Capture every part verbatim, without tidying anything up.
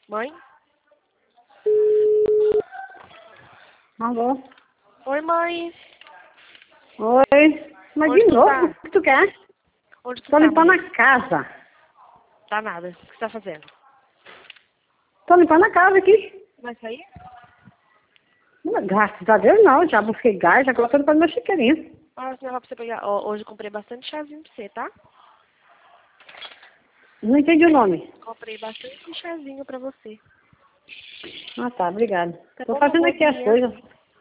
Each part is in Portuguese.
Mãe? Alô? Oi, mãe. Oi. Mas Onde de tu novo, tá? o que tu quer? Onde tu Tô tá, limpando mãe? a casa. Tá nada. O que você tá fazendo? Tô limpando a casa aqui. Vai sair? Graças a Deus não, já busquei gás, já coloquei no meu chiqueirinho. Ah, senão pra você pegar. Ó, hoje eu comprei bastante chazinho pra você, tá? Não entendi o nome. Comprei bastante chazinho pra você. Ah tá, obrigado. Tá Tô bom, tá fazendo aqui as gordinha? coisas.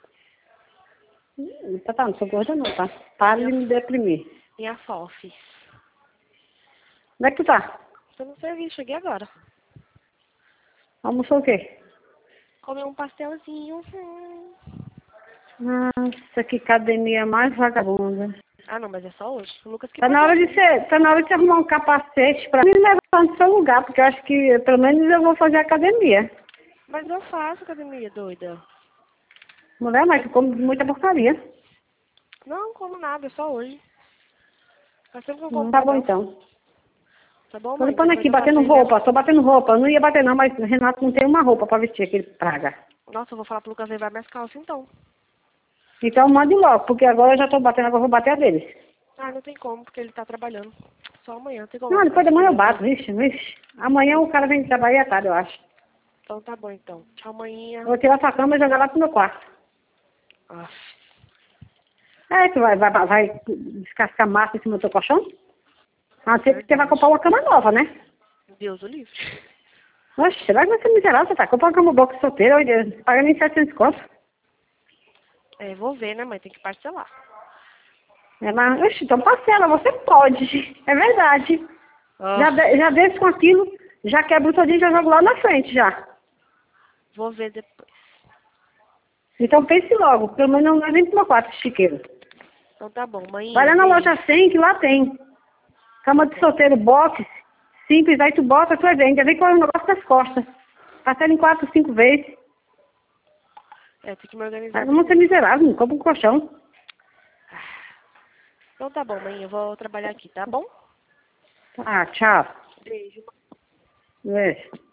Hum, Tá, tá, não sou gorda não, tá? Para de me deprimir. Minha fof. Onde é que tu tá? Tô no serviço, cheguei agora. Almoçou o quê? Comi um pastelzinho. Hum. Nossa, que academia mais vagabunda. Ah, não, mas é só hoje. O Lucas que Tá na pagou. hora de ser, tá na hora de você arrumar um capacete pra me levar no seu lugar, porque eu acho que pelo menos eu vou fazer academia. Mas eu faço academia, doida. Mulher, mas tu come muita porcaria. Não como nada, é só hoje. Faz tempo que eu não Hum, como tá bom padrão. então. Tá bom, Tô mãe? limpando Depois aqui, eu faço batendo aí minha... roupa, tô batendo roupa. Eu não ia bater não, mas o Renato não tem uma roupa pra vestir, aquele praga. Nossa, eu vou falar pro Lucas levar minhas calças, então. Então mande logo, porque agora eu já tô batendo, agora eu vou bater a deles. Ah, não tem como, porque ele tá trabalhando. Só amanhã, tem como Não, as depois da calças manhã eu dele bato, aqui? vixe, vixe. Amanhã o cara vem trabalhar à tarde, eu acho. Então tá bom, então. Tchau, Eu manhã. vou tirar sua cama e jogar lá pro meu quarto. Ah, É, tu vai, vai, vai, vai descascar massa em cima do teu colchão? A não ser que você vai verdade. comprar uma cama nova, né? Deus o livre. Oxe, será que vai ser miserável? Você tá comprando uma cama boca solteira, olha, paga nem setecentos contos. É, vou ver, né, mãe? Tem que parcelar. É, mas, oxe, então parcela, você pode. É verdade. Ah, Já, de- já desce com aquilo, já quebra o todinho e já jogo lá na frente, já. vou ver depois. Então pense logo, pelo menos não é nem para quatro chiqueiro. Então tá bom, Vai manhã, lá na beijo. loja cem, que lá tem. Tá Cama de bom. solteiro, box, simples, aí tu bota, tu vai ver, ainda vem com o negócio das costas. Parcela em quatro, cinco vezes. É, tem que me Aí organizar não ser primeiro. miserável, não compra um colchão. Então tá bom, mãe. Eu vou trabalhar aqui, tá bom? Ah, tchau. Beijo. Beijo.